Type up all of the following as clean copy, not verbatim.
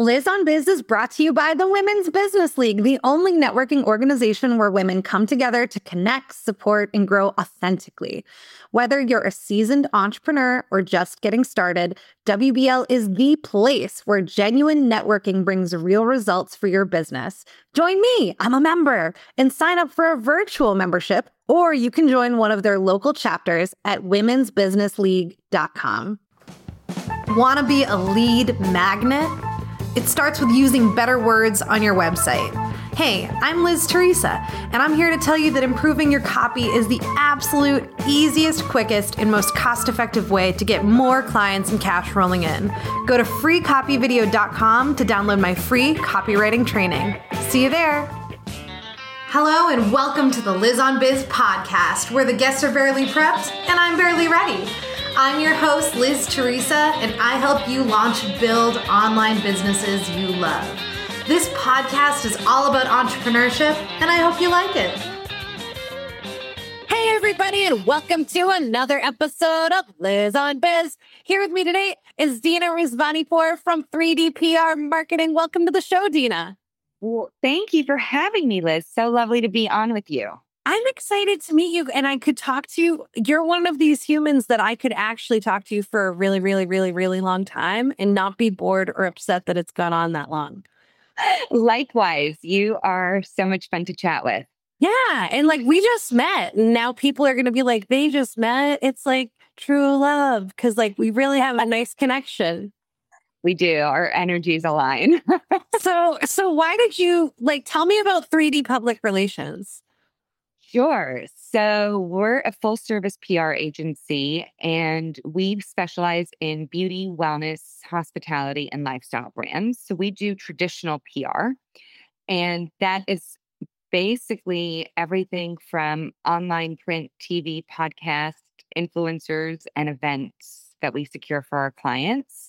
Liz on Biz is brought to you by the Women's Business League, the only networking organization where women come together to connect, support, and grow authentically. Whether you're a seasoned entrepreneur or just getting started, WBL is the place where genuine networking brings real results for your business. Join me, I'm a member, and sign up for a virtual membership, or you can join one of their local chapters at womensbusinessleague.com. Want to be a lead magnet? It starts with using better words on your website. Hey, I'm Liz Teresa, and I'm here to tell you that improving your copy is the absolute easiest, quickest, and most cost-effective way to get more clients and cash rolling in. Go to freecopyvideo.com to download my free copywriting training. See you there. Hello, and welcome to the Liz on Biz podcast, where the guests are barely prepped and I'm barely ready. I'm your host, Liz Teresa, and I help you launch and build online businesses you love. This podcast is all about entrepreneurship, and I hope you like it. Hey, everybody, and welcome to another episode of Liz on Biz. Here with me today is Dina Rizvanipour from 3D PR Marketing. Welcome to the show, Dina. Well, thank you for having me, Liz. So lovely to be on with you. I'm excited to meet you, and I could talk to you. You're one of these humans that I could actually talk to you for a really, really, really, really long time and not be bored or upset that it's gone on that long. Likewise, you are so much fun to chat with. Yeah, and like we just met, and now people are going to be like, they just met. It's like true love because like we really have a nice connection. We do. Our energies align. So why did you tell me about 3D Public Relations? Sure. So we're a full service PR agency, and we specialize in beauty, wellness, hospitality, and lifestyle brands. So we do traditional PR, and that is basically everything from online, print, TV, podcast, influencers, and events that we secure for our clients.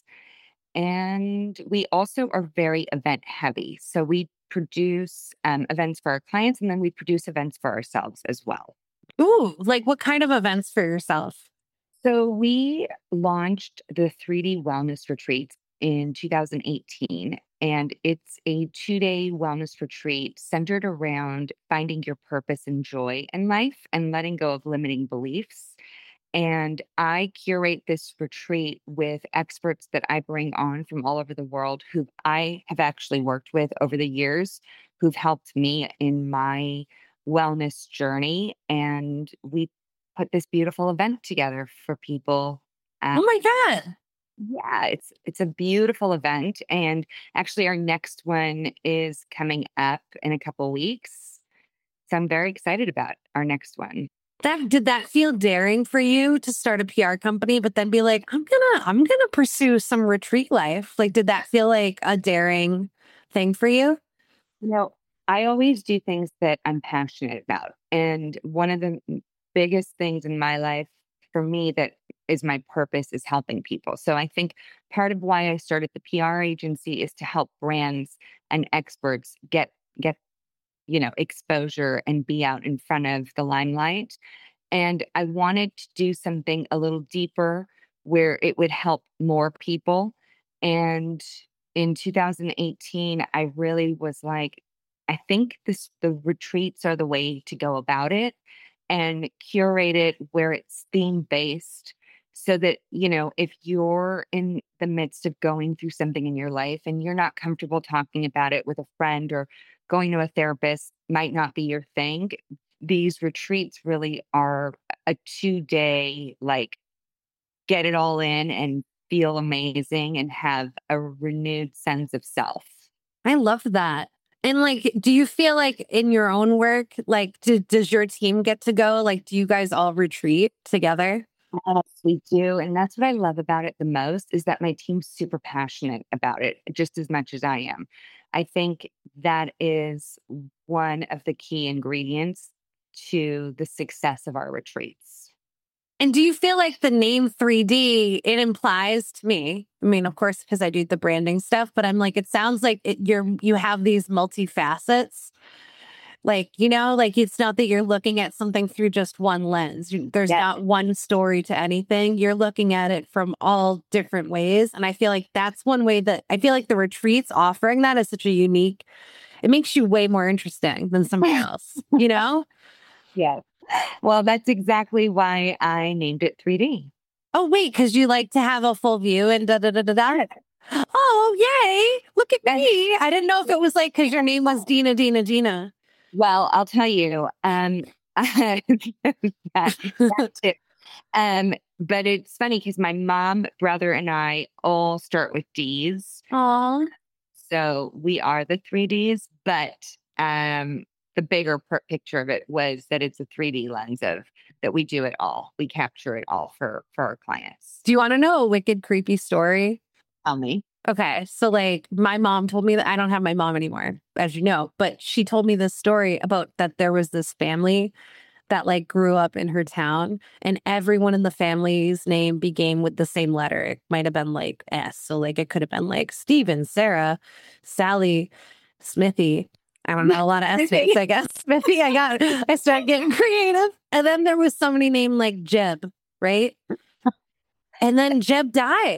And we also are very event heavy. So we produce events for our clients, and then we produce events for ourselves as well. Ooh, like what kind of events for yourself? So we launched the 3D Wellness Retreat in 2018, and it's a 2-day wellness retreat centered around finding your purpose and joy in life and letting go of limiting beliefs. And I curate this retreat with experts that I bring on from all over the world who I have actually worked with over the years, who've helped me in my wellness journey. And we put this beautiful event together for people. Oh my God. Yeah, it's a beautiful event. And actually our next one is coming up in a couple weeks. So I'm very excited about our next one. Did that feel daring for you to start a PR company, but then be like, I'm gonna pursue some retreat life? Like, did that feel like a daring thing for you? You know, I always do things that I'm passionate about. And one of the biggest things in my life for me that is my purpose is helping people. So I think part of why I started the PR agency is to help brands and experts get exposure and be out in front of the limelight. And I wanted to do something a little deeper where it would help more people. And in 2018, I really was like, I think the retreats are the way to go about it, and curate it where it's theme-based so that, if you're in the midst of going through something in your life and you're not comfortable talking about it with a friend or going to a therapist might not be your thing, these retreats really are a 2-day, get it all in and feel amazing and have a renewed sense of self. I love that. And do you feel like in your own work, does your team get to go? Do you guys all retreat together? Yes, we do. And that's what I love about it the most is that my team's super passionate about it just as much as I am. I think that is one of the key ingredients to the success of our retreats. And do you feel like the name 3D, it implies to me, I mean, of course, because I do the branding stuff, but I'm like, it sounds like you have these multifacets Like, you know, like it's not that you're looking at something through just one lens. There's Yeah. not one story to anything. You're looking at it from all different ways. And I feel like that's one way that I feel like the retreats offering that is such a unique, it makes you way more interesting than somebody else, you know? Yeah. Well, that's exactly why I named it 3D. Oh, wait, because you like to have a full view and da da da da da. Oh, yay. Look at me. I didn't know if it was like because your name was Dina. Well, I'll tell you, that's it. But it's funny because my mom, brother, and I all start with D's. Aw. So we are the 3Ds, but the bigger picture of it was that it's a 3D lens of that we do it all. We capture it all for our clients. Do you want to know a wicked, creepy story? Tell me. Okay. So, like, my mom told me that I don't have my mom anymore, as you know, but she told me this story about that there was this family that like grew up in her town and everyone in the family's name began with the same letter. It might have been like S. So like it could have been like Stephen, Sarah, Sally, Smithy. I don't know, a lot of S names, I guess. Smithy, I started getting creative. And then there was somebody named like Jeb, right? And then Jeb died.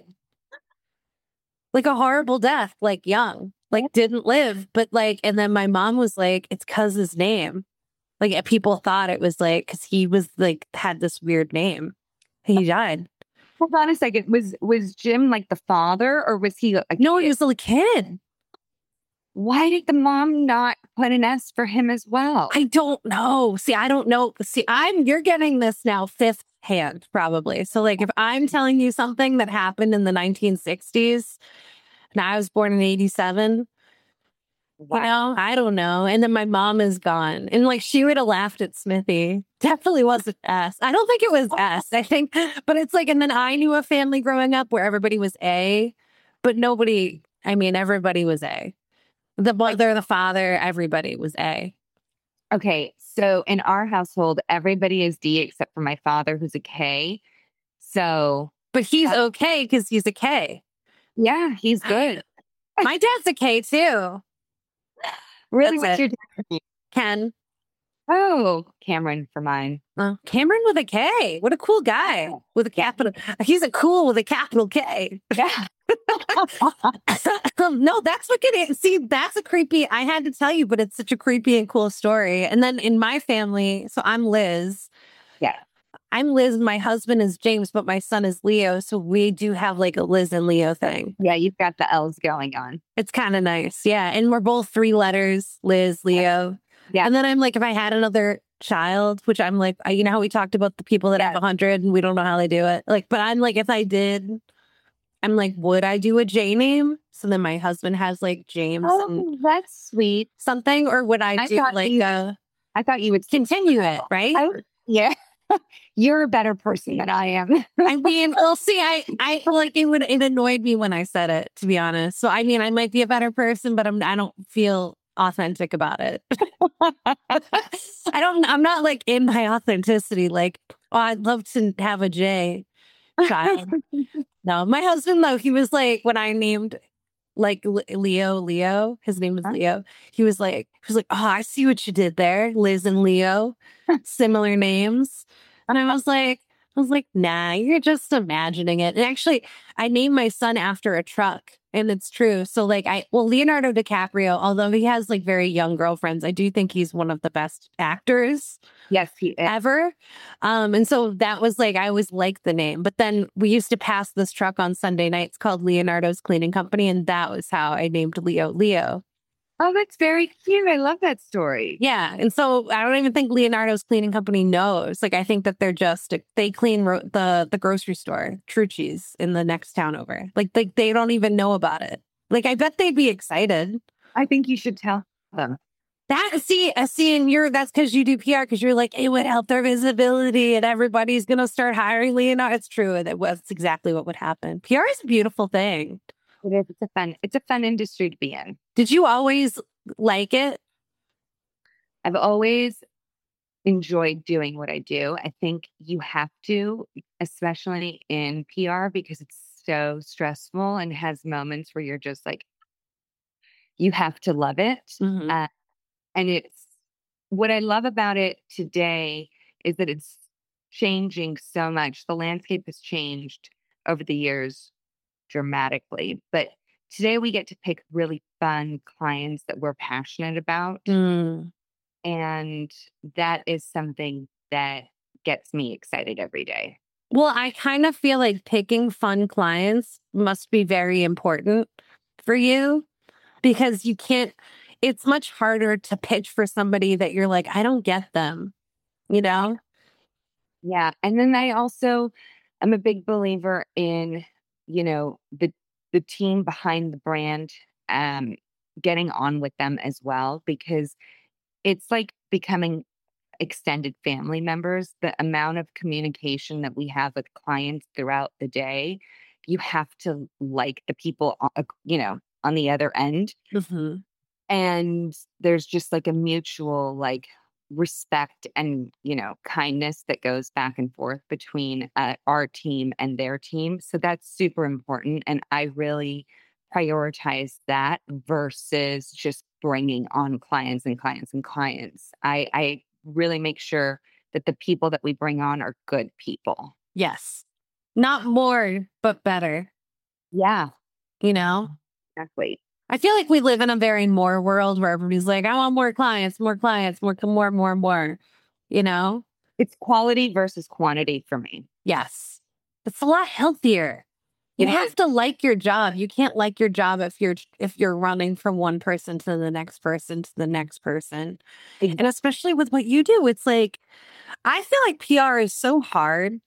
Like a horrible death, like young, like didn't live. But like, and then my mom was like, it's cause his name. Like people thought it was like because he was like had this weird name. He died. Hold on a second. Was Jim like the father or was he No, he was a kid. Why did the mom not put an S for him as well? I don't know. See, I don't know. See, you're getting this now fifth hand, probably. So like if I'm telling you something that happened in the 1960s and I was born in 87. Wow. You know, I don't know. And then my mom is gone. And like she would have laughed at Smithy. Definitely wasn't S. I don't think it was S. I think, but it's like, and then I knew a family growing up where everybody was A, but nobody, I mean, everybody was A. The mother, the father, everybody was A. Okay. So in our household, everybody is D except for my father, who's a K. So, but he's okay because he's a K. Yeah, he's good. My dad's a K too. Really? What's your dad? Ken. Oh, Cameron for mine. Cameron with a K. What a cool guy with a capital. He's a cool with a capital K. Yeah. No, that's what it is. See, that's a creepy. I had to tell you, but it's such a creepy and cool story. And then in my family, so I'm Liz. Yeah. I'm Liz. My husband is James, but my son is Leo. So we do have like a Liz and Leo thing. Yeah, you've got the L's going on. It's kind of nice. Yeah. And we're both 3 letters, Liz, Leo. Yeah. And then I'm like, if I had another child, which I'm like, you know how we talked about the people that have 100 and we don't know how they do it. Like, but I'm like, if I did, I'm like, would I do a J name? So then my husband has like James. Oh, and that's sweet. Something, or would I do like I thought you would continue it, right? Yeah. You're a better person than I am. I mean, we'll see. I feel like it annoyed me when I said it, to be honest. So I mean, I might be a better person, but I don't feel authentic about it. I'm not like in my authenticity. Like, oh, I'd love to have a J child. No, my husband though, he was like when I named like Leo, his name was Leo. He was like, oh, I see what you did there, Liz and Leo, similar names. And I was like, nah, you're just imagining it. And actually, I named my son after a truck, and it's true. So like, Leonardo DiCaprio, although he has like very young girlfriends, I do think he's one of the best actors. Yes, he is. Ever. And so that was like, I always liked the name. But then we used to pass this truck on Sunday nights called Leonardo's Cleaning Company. And that was how I named Leo. Oh, that's very cute. I love that story. Yeah. And so I don't even think Leonardo's Cleaning Company knows. Like, I think that they clean the grocery store, Trucci's, in the next town over. Like they don't even know about it. Like, I bet they'd be excited. I think you should tell them. That's because you do PR, because you're like, it would help their visibility and everybody's going to start hiring Leonardo. It's true. That's exactly what would happen. PR is a beautiful thing. It is. It's a fun industry to be in. Did you always like it? I've always enjoyed doing what I do. I think you have to, especially in PR, because it's so stressful and has moments where you're just like, you have to love it. Mm-hmm. And what I love about it today is that it's changing so much. The landscape has changed over the years dramatically, but today we get to pick really fun clients that we're passionate about. Mm. And that is something that gets me excited every day. Well, I kind of feel like picking fun clients must be very important for you because you can't, it's much harder to pitch for somebody that you're like, I don't get them, you know? Yeah. And then I also am a big believer in, the team behind the brand, um, getting on with them as well, because it's like becoming extended family members. The amount of communication that we have with clients throughout the day, you have to like the people, on the other end. Mm-hmm. And there's just like a mutual like respect and kindness that goes back and forth between our team and their team. So that's super important, and I really prioritize that versus just bringing on clients and clients and clients. I really make sure that the people that we bring on are good people. Yes. Not more, but better, Yeah, you know? exactly. I feel like we live in a very more world where everybody's like, I want more clients, more clients, more, you know? It's quality versus quantity for me. Yes. It's a lot healthier. You It is. have to like your job. You can't like your job if you're running from one person to the next person to the next person. Ex- And especially with what you do, it's like I feel like PR is so hard.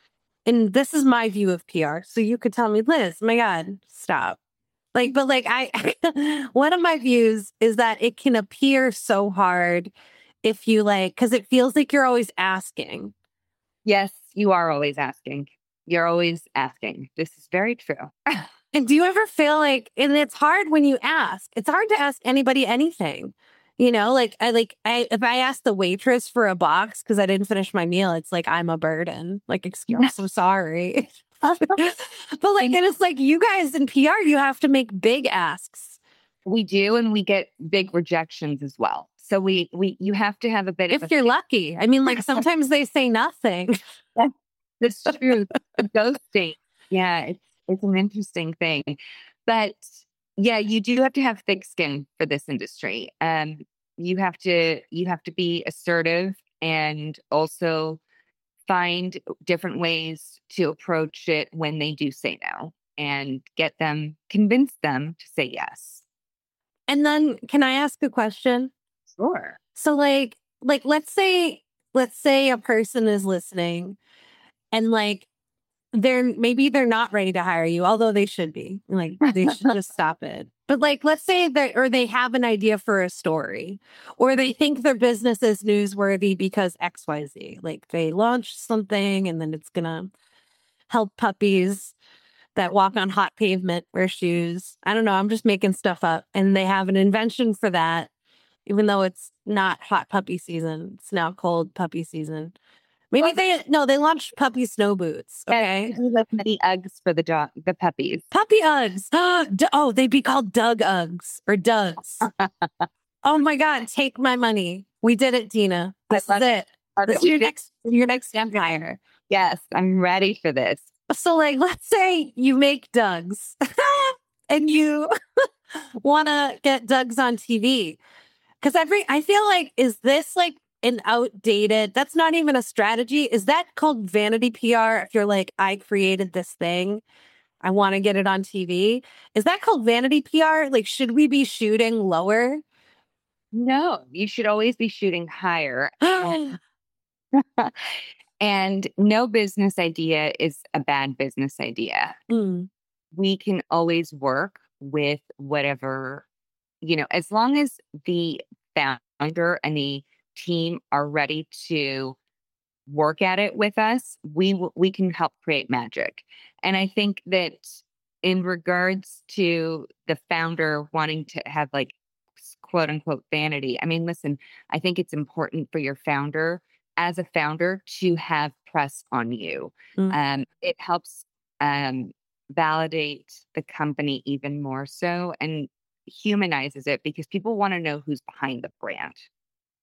And this is my view of PR. So you could tell me, Liz, my God, stop. Like, but like one of my views is that it can appear so hard if you like, because it feels like you're always asking. Yes, you are always asking. You're always asking. This is very true. And do you ever feel like, and it's hard when you ask, it's hard to ask anybody anything. You know, like if I ask the waitress for a box because I didn't finish my meal, it's like I'm a burden. Like, excuse, I'm so sorry. But like, and it's like you guys in PR, you have to make big asks. We do, and we get big rejections as well. So you have to have a bit of If you're lucky. I mean, like sometimes they say nothing. That's true. The ghosting. Yeah, it's an interesting thing. But yeah, you do have to have thick skin for this industry. You have to be assertive and also find different ways to approach it when they do say no and convince them to say yes. And then can I ask a question? Sure. So like let's say a person is listening and like they're not ready to hire you, although they should be. Like they should just stop it. But like let's say that or they have an idea for a story or they think their business is newsworthy because XYZ. Like they launched something and then it's gonna help puppies that walk on hot pavement wear shoes. I don't know, I'm just making stuff up. And they have an invention for that, even though it's not hot puppy season. It's now cold puppy season. Maybe they launched puppy snow boots. Okay. We have many Uggs for the puppies. Puppy Uggs. Oh, they'd be called Doug Uggs or Dougs. Oh my God, take my money. We did it, Dina. This is it. This is your next empire. Yes, I'm ready for this. So like let's say you make Dougs and you want to get Dougs on TV. Because I feel like, is this like an outdated, that's not even a strategy. Is that called vanity PR? If you're like, I created this thing, I want to get it on TV. Is that called vanity PR? Like, should we be shooting lower? No, you should always be shooting higher. And no business idea is a bad business idea. Mm. We can always work with whatever, as long as the founder and the team are ready to work at it with us, we can help create magic. And I think that in regards to the founder wanting to have like quote unquote vanity, I mean, listen, I think it's important for your founder as a founder to have press on you. Mm. It helps validate the company even more so and humanizes it because people want to know who's behind the brand.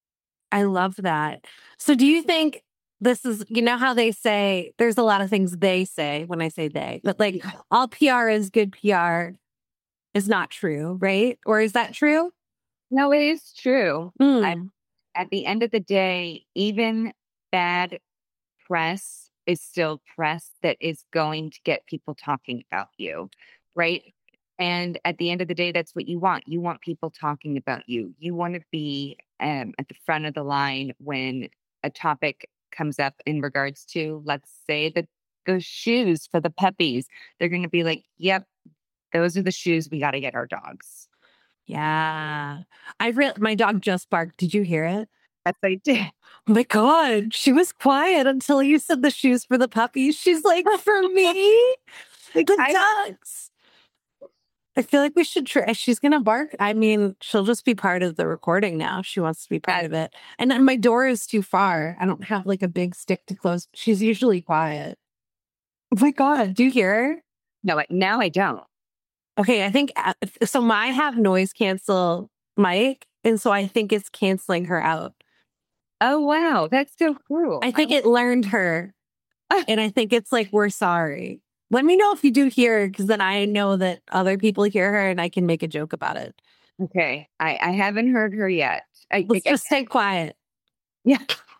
I love that. So do you think this is, you know how they say, there's a lot of things they say when I say they, but like all PR is good PR is not true, right? Or is that true? No, it is true. Mm. At the end of the day, even bad press is still press that is going to get people talking about you, right? And at the end of the day, that's what you want. You want people talking about you. You want to be at the front of the line when a topic comes up in regards to, let's say, the shoes for the puppies. They're going to be like, yep, those are the shoes we got to get our dogs. Yeah. My dog just barked. Did you hear it? Yes, I did. Oh my God. She was quiet until you said the shoes for the puppies. She's like, for me? The dogs. I feel like we should try. She's going to bark. I mean, she'll just be part of the recording now. She wants to be part of it. And then my door is too far. I don't have like a big stick to close. She's usually quiet. Oh my God. Do you hear her? No, now I don't. Okay. I think so. I have noise cancel mic. And so I think it's canceling her out. Oh, wow. That's so cool. I think it learned her. And I think it's like, we're sorry. Let me know if you do hear her, because then I know that other people hear her and I can make a joke about it. Okay. I haven't heard her yet. Let's just stay quiet. Yeah.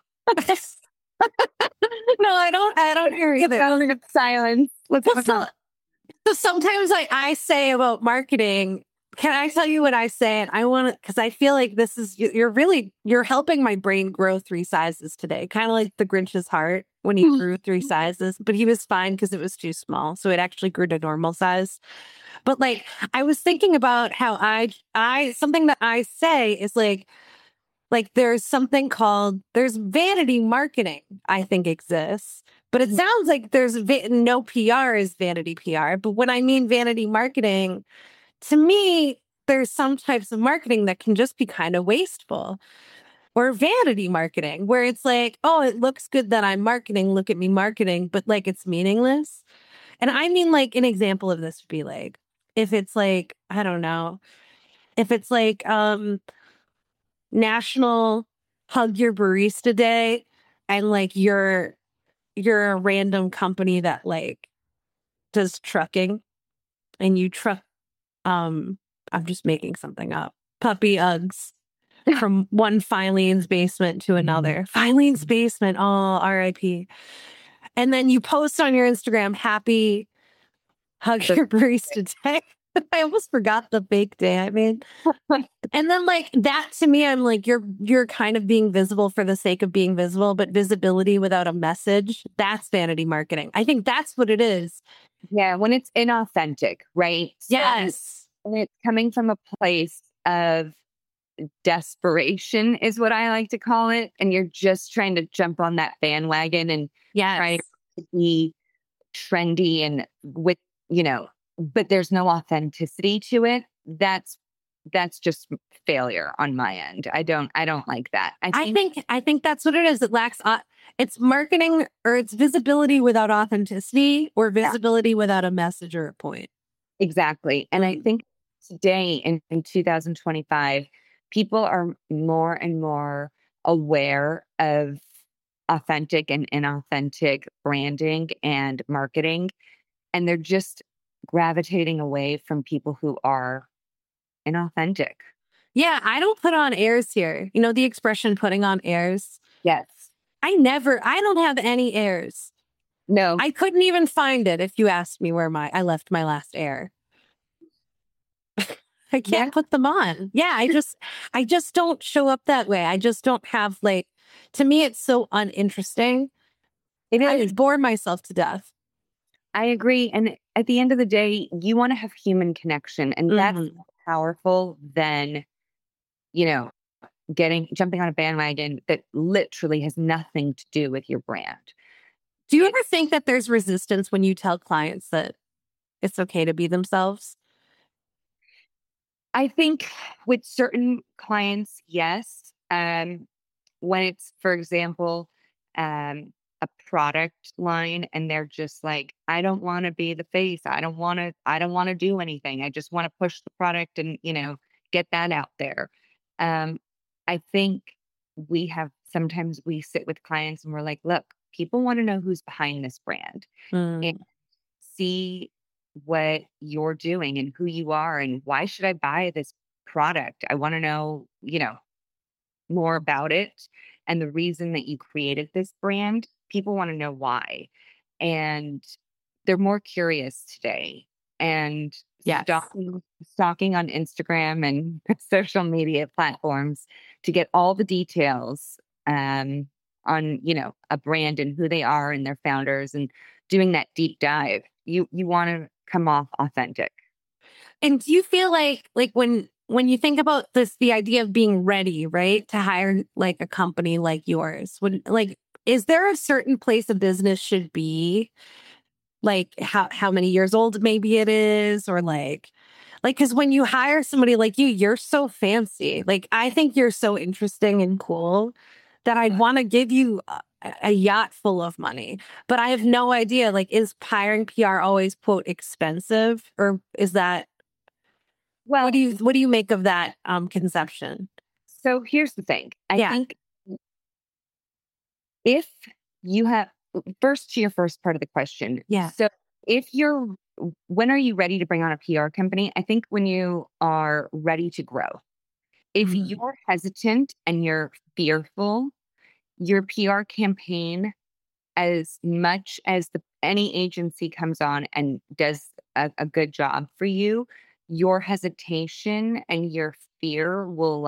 No, I don't hear either. Silence. So sometimes I say about marketing, can I tell you what I say? And I want to, because I feel like this is, you're helping my brain grow 3 sizes today. Kind of like the Grinch's heart when he grew 3 sizes, but he was fine because it was too small. So it actually grew to normal size. But like, I was thinking about how something that I say is like there's something called, there's vanity marketing, I think exists. But it sounds like there's no PR is vanity PR. But when I mean vanity marketing, to me, there's some types of marketing that can just be kind of wasteful, or vanity marketing, where it's like, oh, it looks good that I'm marketing. Look at me marketing, but like it's meaningless. And I mean, like an example of this would be like, if it's like, I don't know, if it's like National Hug Your Barista Day, and like you're a random company that like does trucking, and you truck I'm just making something up. Puppy Uggs from one Filene's basement to another. Filene's basement. Oh, RIP. And then you post on your Instagram, happy Hug Your Barista Day. I almost forgot the fake day I made. And then like that to me, I'm like, you're kind of being visible for the sake of being visible, but visibility without a message, that's vanity marketing. I think that's what it is. Yeah, when it's inauthentic, right? Yes. And it's coming from a place of desperation is what I like to call it. And you're just trying to jump on that bandwagon and try to be trendy and with, but there's no authenticity to it. That's just failure on my end. I don't like that. I think that's what it is. It lacks, it's marketing, or it's visibility without authenticity, or visibility without a message or a point. Exactly. And I think today in 2025, people are more and more aware of authentic and inauthentic branding and marketing. And they're just gravitating away from people who are inauthentic. Yeah, I don't put on airs here. You know the expression putting on airs? Yes. I don't have any airs. No. I couldn't even find it if you asked me where I left my last air. I can't put them on. Yeah, I just don't show up that way. I just don't have to me, it's so uninteresting. I bore myself to death. I agree. And at the end of the day, you want to have human connection. And that's more powerful than, jumping on a bandwagon that literally has nothing to do with your brand. Do you ever think that there's resistance when you tell clients that it's okay to be themselves? I think with certain clients, yes. When it's, for example, a product line and they're just like, I don't want to be the face. I don't want to do anything. I just want to push the product and, get that out there. I think sometimes we sit with clients and we're like, look, people want to know who's behind this brand and Mm. see what you're doing and who you are and why should I buy this product? I want to know, more about it and the reason that you created this brand. People want to know why. And they're more curious today. And Yes. stalking on Instagram and social media platforms to get all the details on, a brand and who they are and their founders and doing that deep dive. You want to come off authentic. And do you feel like when you think about this, the idea of being ready, right, to hire like a company like yours, is there a certain place a business should be? Like how many years old maybe it is, or because when you hire somebody like you, you're so fancy. Like I think you're so interesting and cool that I'd want to give you a yacht full of money. But I have no idea. Like, is hiring PR always quote expensive, or is that Well, what do you make of that conception? so here's the thing. I Yeah. think if you have first to your first part of the question. Yeah. So when are you ready to bring on a PR company? I think when you are ready to grow. If Mhm. you're hesitant and you're fearful, your PR campaign, as much as any agency comes on and does a good job for you, your hesitation and your fear will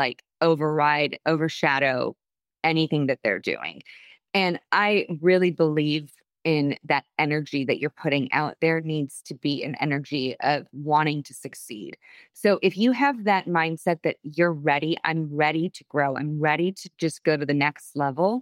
overshadow anything that they're doing. And I really believe in that energy that you're putting out there needs to be an energy of wanting to succeed. So if you have that mindset that you're ready, I'm ready to grow, I'm ready to just go to the next level,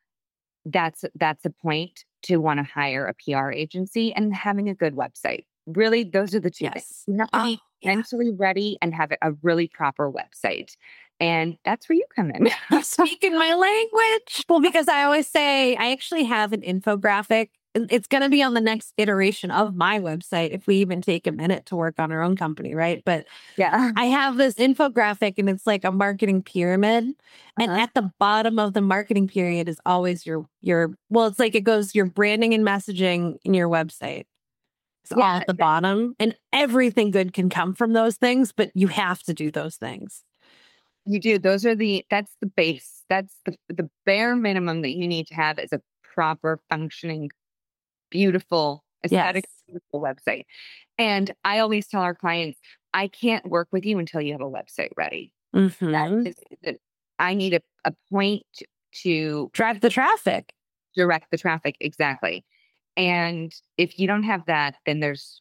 that's a point to want to hire a PR agency and having a good website. Really, those are the two things. Yes. You have to be mentally ready and have a really proper website. And that's where you come in. You speak in my language. Well, because I always say I actually have an infographic. It's going to be on the next iteration of my website if we even take a minute to work on our own company, right? But Yeah. I have this infographic and it's like a marketing pyramid. And at the bottom of the marketing pyramid is always it's like it goes your branding and messaging in your website. It's all at the bottom. And everything good can come from those things, but you have to do those things. You do. That's the base. That's the bare minimum that you need to have as a proper functioning, beautiful, aesthetic, beautiful website. And I always tell our clients, I can't work with you until you have a website ready. Mm-hmm. I need a point to drive the traffic, direct the traffic. Exactly. And if you don't have that, then there's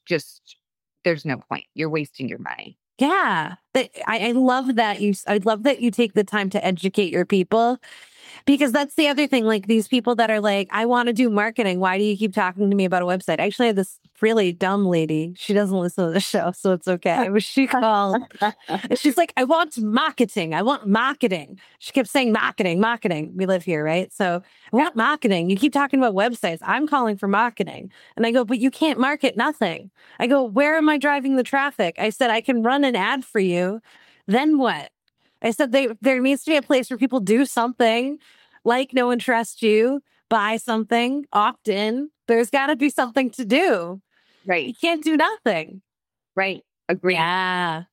no point. You're wasting your money. Yeah. I love that I love that you take the time to educate your people, because that's the other thing. Like these people that are like, I want to do marketing. Why do you keep talking to me about a website? I actually had this really dumb lady. She doesn't listen to the show, so it's okay. But she called and she's like, I want marketing. I want marketing. She kept saying marketing, marketing. We live here, right? So I want marketing. You keep talking about websites. I'm calling for marketing. And I go, but you can't market nothing. I go, where am I driving the traffic? I said, I can run an ad for you. Then what? I said, there needs to be a place where people do something, like know and trust you, buy something, opt in. There's got to be something to do. Right. You can't do nothing. Right. Agree. Yeah.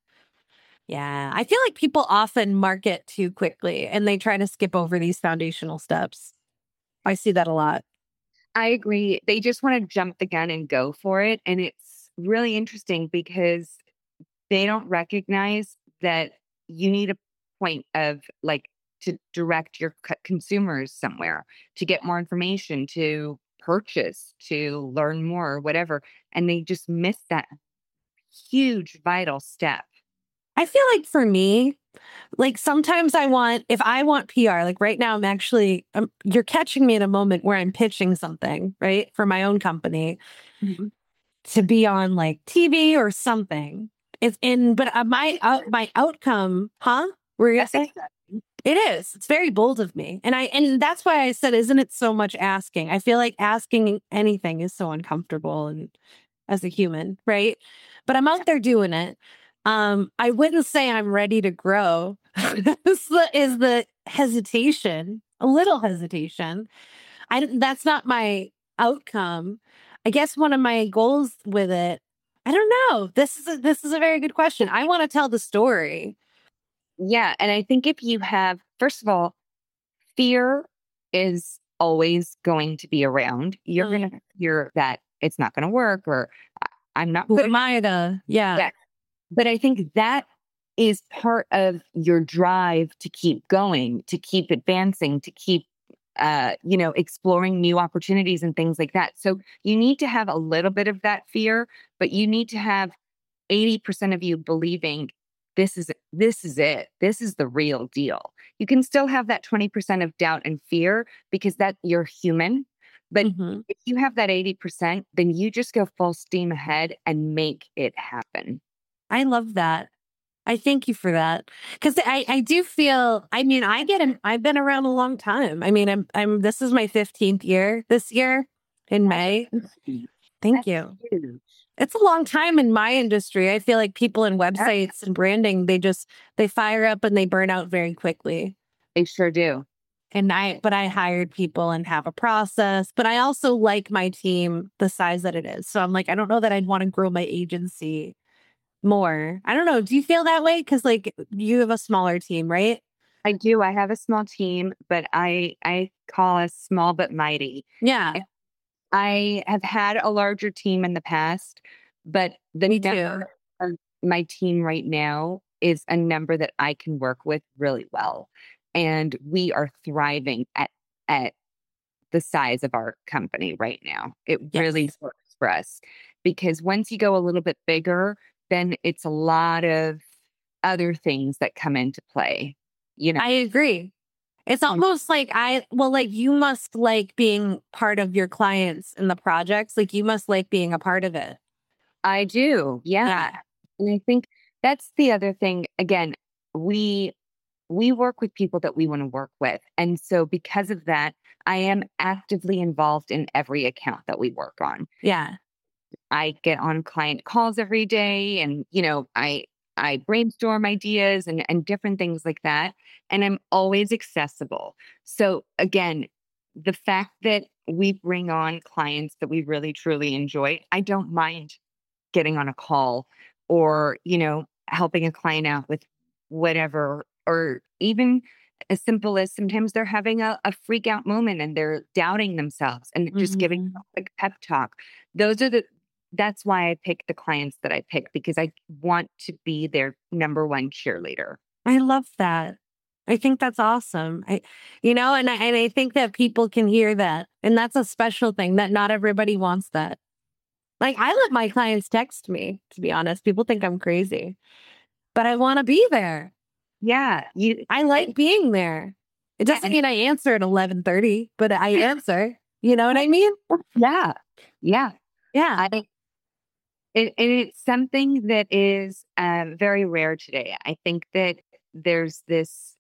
Yeah. I feel like people often market too quickly and they try to skip over these foundational steps. I see that a lot. I agree. They just want to jump the gun and go for it. And it's really interesting because they don't recognize that you need a point of to direct your consumers somewhere, to get more information, to purchase, to learn more, or whatever. And they just miss that huge vital step. I feel like for me, like sometimes if I want PR, like right now you're catching me at a moment where I'm pitching something, right? For my own company to be on like TV or something. But my outcome, were you saying? It is. It's very bold of me. And that's why I said, isn't it so much asking? I feel like asking anything is so uncomfortable and as a human, right? But I'm out there doing it. I wouldn't say I'm ready to grow, is the hesitation, a little hesitation. That's not my outcome. I guess one of my goals with it, I don't know. This is a very good question. I want to tell the story. Yeah. And I think if you have, first of all, fear is always going to be around. You're going to hear that it's not going to work or I'm not Who good. am I to? Yeah. But I think that is part of your drive to keep going, to keep advancing, to keep, exploring new opportunities and things like that. So you need to have a little bit of that fear, but you need to have 80% of you believing this is it. This is the real deal. You can still have that 20% of doubt and fear because that you're human. But if you have that 80%, then you just go full steam ahead and make it happen. I love that. I thank you for that. Cause I do feel, I mean, I've been around a long time. I mean, this is my 15th year this year in May. Thank you. Huge. It's a long time in my industry. I feel like people in websites and branding, they fire up and they burn out very quickly. They sure do. But I hired people and have a process, but I also like my team the size that it is. So I'm like, I don't know that I'd want to grow my agency more. I don't know. Do you feel that way? Because like you have a smaller team, right? I do. I have a small team, but I call us small but mighty. Yeah. I have had a larger team in the past, but the number of my team right now is a number that I can work with really well. And we are thriving at the size of our company right now. It really works for us because once you go a little bit bigger, then it's a lot of other things that come into play. I agree. It's almost like you must like being part of your clients and the projects. Like you must like being a part of it. I do. Yeah. And I think that's the other thing. Again, we work with people that we want to work with. And so because of that, I am actively involved in every account that we work on. Yeah. I get on client calls every day and, I brainstorm ideas and different things like that. And I'm always accessible. So again, the fact that we bring on clients that we really, truly enjoy, I don't mind getting on a call or, helping a client out with whatever, or even as simple as sometimes they're having a freak out moment and they're doubting themselves and just giving a pep talk. That's why I pick the clients that I pick, because I want to be their number one cheerleader. I love that. I think that's awesome. And I think that people can hear that. And that's a special thing that not everybody wants that. Like I let my clients text me, to be honest. People think I'm crazy, but I want to be there. Yeah. I like being there. It doesn't mean I answer at 11:30, but I answer. You know what I mean? Yeah. Yeah. Yeah. It's something that is very rare today. I think that there's this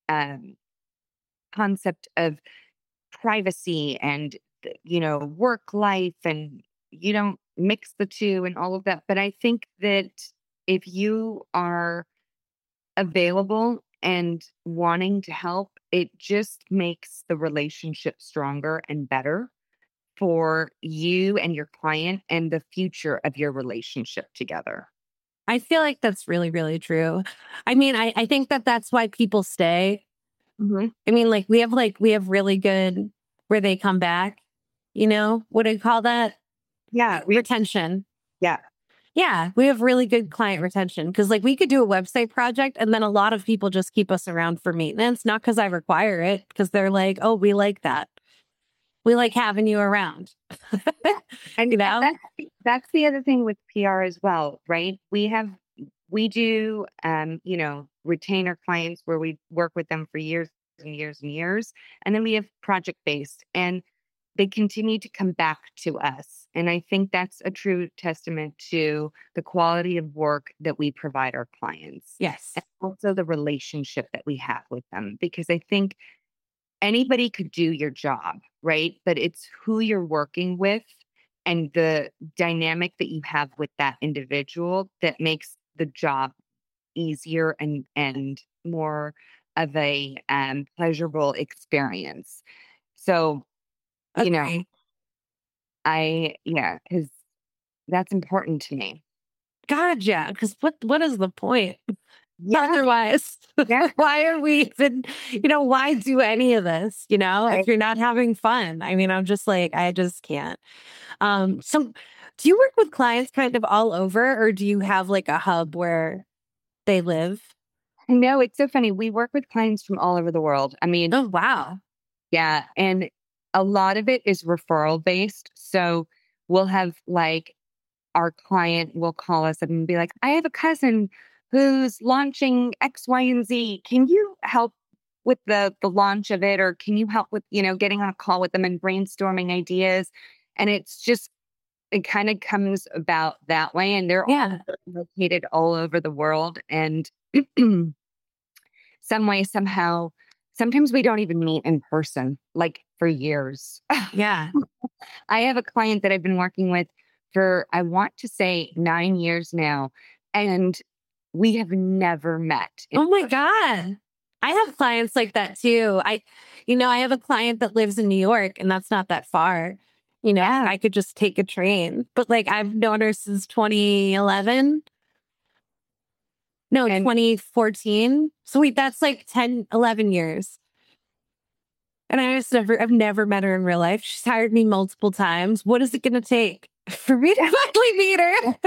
concept of privacy and, work life, and you don't mix the two and all of that. But I think that if you are available and wanting to help, it just makes the relationship stronger and better for you and your client and the future of your relationship together. I feel like that's really, really true. I mean, I think that that's why people stay. Mm-hmm. I mean, we have really good where they come back, what do you call that? Yeah. Retention. Yeah. Yeah. We have really good client retention because we could do a website project and then a lot of people just keep us around for maintenance, not because I require it, because they're like, oh, we like that. We like having you around. And that's the other thing with PR as well, right? We do, retainer clients where we work with them for years and years and years. And then we have project based, and they continue to come back to us. And I think that's a true testament to the quality of work that we provide our clients. Yes. And also the relationship that we have with them, because I think anybody could do your job, right? But it's who you're working with and the dynamic that you have with that individual that makes the job easier and more of a pleasurable experience. So, you know, Okay. because that's important to me. Gotcha. Because what is the point Yeah. otherwise? Yeah. Why are we even, why do any of this, if Right. you're not having fun? I mean, I'm just like, I just can't. So do you work with clients kind of all over, or do you have like a hub where they live? No, it's so funny. We work with clients from all over the world. I mean, Oh, wow. yeah. And a lot of it is referral based. So we'll have like our client will call us up and be like, I have a cousin who's launching X, Y, and Z. Can you help with the launch of it? Or can you help with, getting on a call with them and brainstorming ideas? And it kind of comes about that way. And they're all Yeah. located all over the world. And some way, somehow, sometimes we don't even meet in person, like for years. Yeah. I have a client that I've been working with for, I want to say 9 years now, and we have never met. Oh my God. I have clients like that too. I have a client that lives in New York, and that's not that far. Yeah. I could just take a train, but like I've known her since 2011. No, And 2014. So wait, that's like 10, 11 years. And I've never met her in real life. She's hired me multiple times. What is it going to take for me to finally meet her?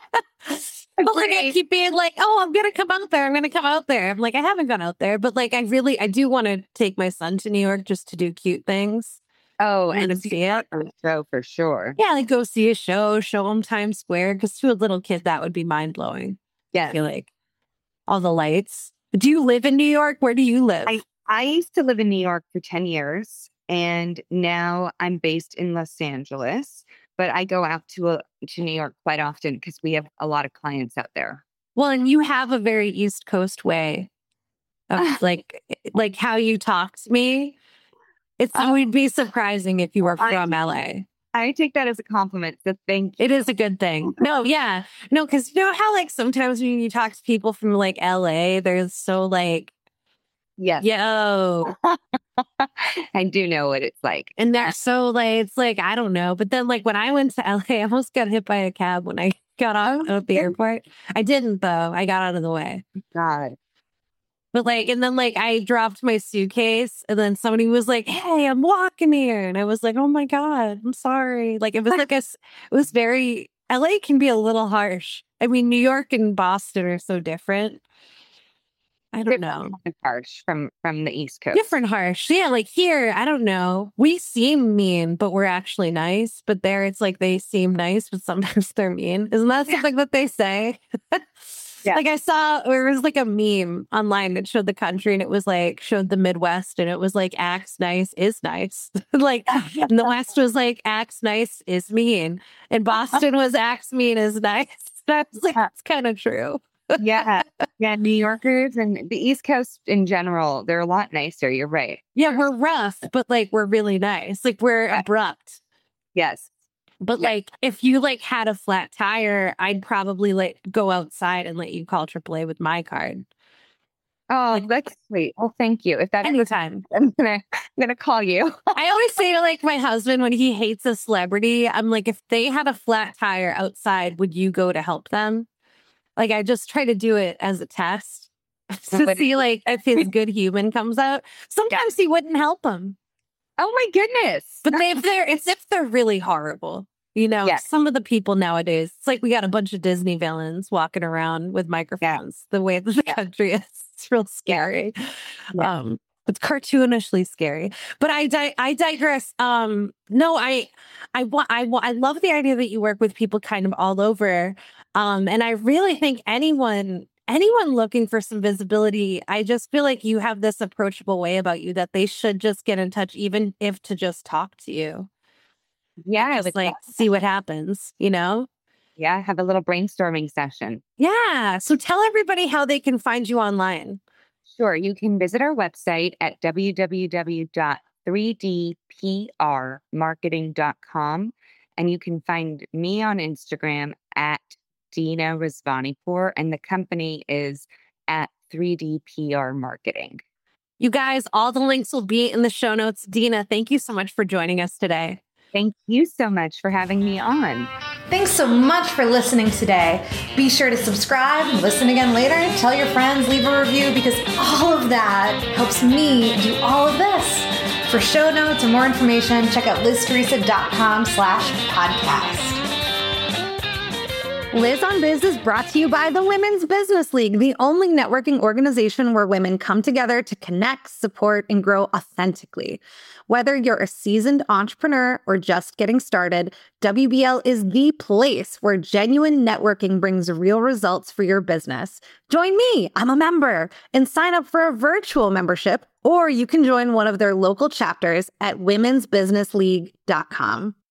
But like I keep being like, oh, I'm going to come out there. I'm going to come out there. I'm like, I haven't gone out there, but like I do want to take my son to New York just to do cute things. and See it. show for sure. Yeah, like go see a show him Times Square. Because to a little kid, that would be mind blowing. I Yeah. feel like all the lights. Do you live in New York? Where do you live? I used to live in New York for 10 years, and now I'm based in Los Angeles, but I go out to New York quite often because we have a lot of clients out there. Well, and you have a very East Coast way of like how you talk to me. It would be surprising if you were from LA. I take that as a compliment. So thank you. It is a good thing. No, yeah. No, because you know how like sometimes when you talk to people from like LA, they're so like, Yes. yo. I do know what it's like. And they're so like, it's like, I don't know. But then like when I went to LA, I almost got hit by a cab when I got off at the airport. I didn't though. I got out of the way. God. But like, and then like I dropped my suitcase and then somebody was like, hey, I'm walking here. And I was like, oh my God, I'm sorry. Like it was like it was very, LA can be a little harsh. I mean, New York and Boston are so different. I don't know. Harsh from the East Coast. Different harsh. Yeah, like here, I don't know. We seem mean, but we're actually nice. But there it's like they seem nice, but sometimes they're mean. Isn't that something that they say? Yeah. Like I saw there was like a meme online that showed the country and it was like showed the Midwest and it was like acts nice is nice. Like and the West was like acts nice is mean. And Boston was acts mean is nice. That's like that's kind of true. Yeah. Yeah. New Yorkers and the East Coast in general, they're a lot nicer. You're right. Yeah, we're rough, but like we're really nice. Like we're abrupt. Yes. But like if you like had a flat tire, I'd probably like go outside and let you call AAA with my card. Oh, that's sweet. Well, thank you. If that Anytime. I'm gonna call you. I always say to like my husband when he hates a celebrity, I'm like, if they had a flat tire outside, would you go to help them? Like I just try to do it as a test to see like if his good human comes out. Sometimes he wouldn't help them. Oh my goodness. But if they're really horrible. Yes. Some of the people nowadays, it's like we got a bunch of Disney villains walking around with microphones. The way that the country is, it's real scary. Yeah. It's cartoonishly scary. But I digress. No, I love the idea that you work with people kind of all over. And I really think anyone looking for some visibility, I just feel like you have this approachable way about you that they should just get in touch, even if to just talk to you. Yeah. Just like see what happens, Yeah. Have a little brainstorming session. Yeah. So tell everybody how they can find you online. Sure. You can visit our website at www.3dprmarketing.com. And you can find me on Instagram at Dina Rizvanipour. And the company is at 3D PR marketing. You guys, all the links will be in the show notes. Dina, thank you so much for joining us today. Thank you so much for having me on. Thanks so much for listening today. Be sure to subscribe, listen again later, tell your friends, leave a review, because all of that helps me do all of this. For show notes and more information, check out lizteresa.com/podcast. Liz on Biz is brought to you by the Women's Business League, the only networking organization where women come together to connect, support, and grow authentically. Whether you're a seasoned entrepreneur or just getting started, WBL is the place where genuine networking brings real results for your business. Join me, I'm a member, and sign up for a virtual membership, or you can join one of their local chapters at womensbusinessleague.com.